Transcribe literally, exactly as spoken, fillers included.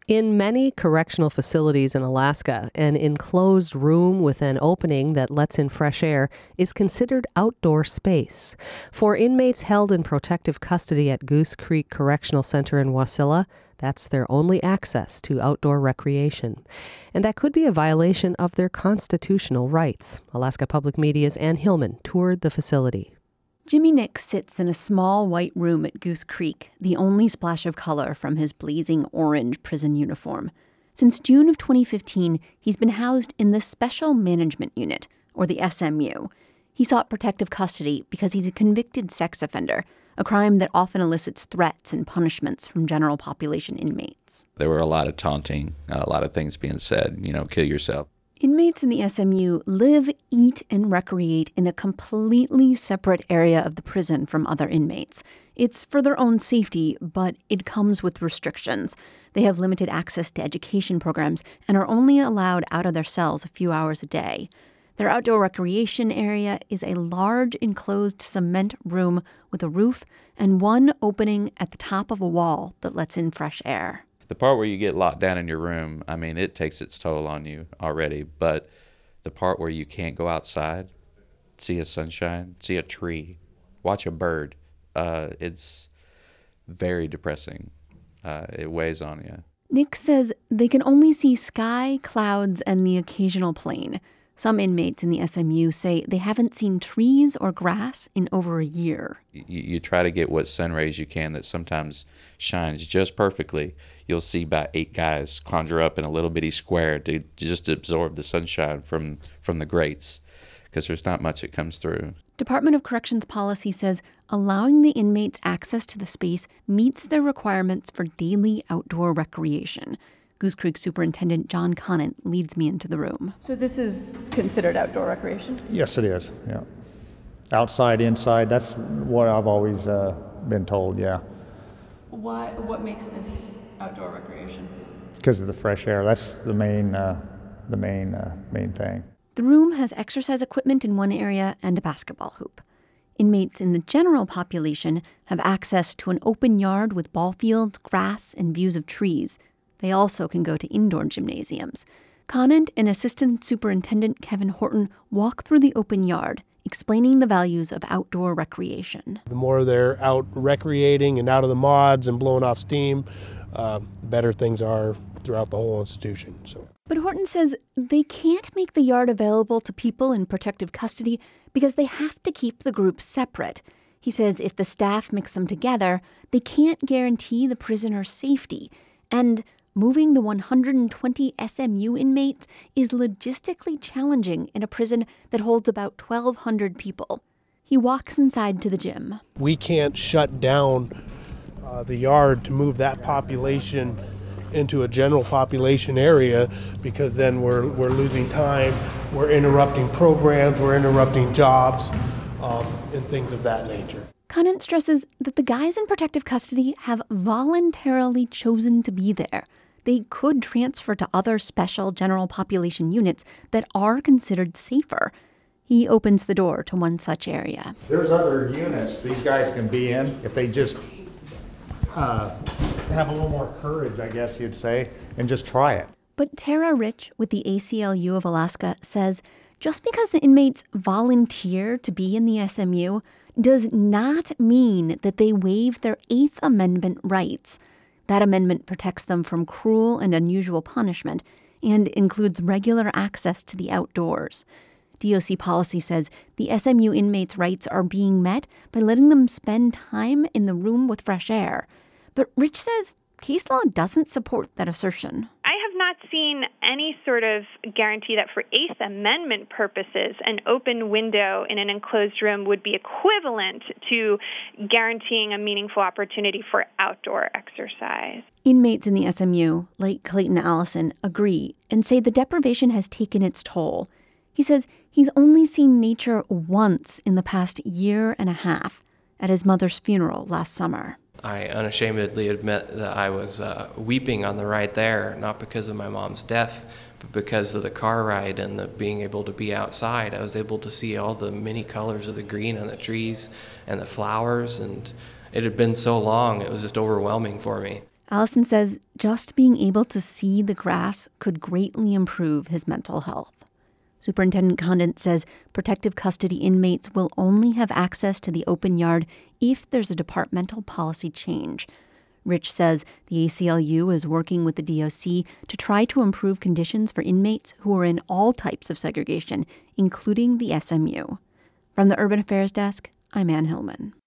In many correctional facilities in Alaska, an enclosed room with an opening that lets in fresh air is considered outdoor space. For inmates held in protective custody at Goose Creek Correctional Center in Wasilla, that's their only access to outdoor recreation. And that could be a violation of their constitutional rights. Alaska Public Media's Ann Hillman toured the facility. Jimmy Nix sits in a small white room at Goose Creek, the only splash of color from his blazing orange prison uniform. Since June of twenty fifteen, he's been housed in the Special Management Unit, or the S M U. He sought protective custody because he's a convicted sex offender, a crime that often elicits threats and punishments from general population inmates. There were a lot of taunting, a lot of things being said, you know, kill yourself. Inmates in the S M U live, eat, and recreate in a completely separate area of the prison from other inmates. It's for their own safety, but it comes with restrictions. They have limited access to education programs and are only allowed out of their cells a few hours a day. Their outdoor recreation area is a large enclosed cement room with a roof and one opening at the top of a wall that lets in fresh air. The part where you get locked down in your room, I mean, it takes its toll on you already. But the part where you can't go outside, see a sunshine, see a tree, watch a bird, uh, it's very depressing. Uh, it weighs on you. Nick says they can only see sky, clouds, and the occasional plane. Some inmates in the S M U say they haven't seen trees or grass in over a year. You, you try to get what sun rays you can that sometimes shines just perfectly. You'll see about eight guys conjure up in a little bitty square to just absorb the sunshine from, from the grates, because there's not much that comes through. Department of Corrections policy says allowing the inmates access to the space meets their requirements for daily outdoor recreation. Goose Creek Superintendent John Conant leads me into the room. So this is considered outdoor recreation? Yes, it is, yeah. Outside, inside, that's what I've always uh, been told, yeah. Why? What makes this outdoor recreation? Because of the fresh air. That's the main, uh, the main, uh, main thing. The room has exercise equipment in one area and a basketball hoop. Inmates in the general population have access to an open yard with ball fields, grass, and views of trees. They also can go to indoor gymnasiums. Conant and Assistant Superintendent Kevin Horton walk through the open yard, explaining the values of outdoor recreation. The more they're out recreating and out of the mods and blowing off steam, uh, the better things are throughout the whole institution. So. But Horton says they can't make the yard available to people in protective custody because they have to keep the groups separate. He says if the staff mix them together, they can't guarantee the prisoner's safety. And moving the one hundred twenty S M U inmates is logistically challenging in a prison that holds about twelve hundred people. He walks inside to the gym. We can't shut down uh, the yard to move that population into a general population area, because then we're we're losing time, we're interrupting programs, we're interrupting jobs, um, and things of that nature. Conant stresses that the guys in protective custody have voluntarily chosen to be there. They could transfer to other special general population units that are considered safer. He opens the door to one such area. There's other units these guys can be in if they just uh, have a little more courage, I guess you'd say, and just try it. But Tara Rich with the A C L U of Alaska says just because the inmates volunteer to be in the S M U does not mean that they waive their Eighth Amendment rights. That amendment protects them from cruel and unusual punishment and includes regular access to the outdoors. D O C policy says the S M U inmates' rights are being met by letting them spend time in the room with fresh air. But Rich says case law doesn't support that assertion. I have not seen any sort of guarantee that for Eighth Amendment purposes, an open window in an enclosed room would be equivalent to guaranteeing a meaningful opportunity for outdoor exercise. Inmates in the S M U, like Clayton Allison, agree and say the deprivation has taken its toll. He says he's only seen nature once in the past year and a half, at his mother's funeral last summer. I unashamedly admit that I was uh, weeping on the ride there, not because of my mom's death, but because of the car ride and the being able to be outside. I was able to see all the many colors of the green on the trees and the flowers, and it had been so long, it was just overwhelming for me. Allison says just being able to see the grass could greatly improve his mental health. Superintendent Condon says protective custody inmates will only have access to the open yard if there's a departmental policy change. Rich says the A C L U is working with the D O C to try to improve conditions for inmates who are in all types of segregation, including the S M U. From the Urban Affairs Desk, I'm Ann Hillman.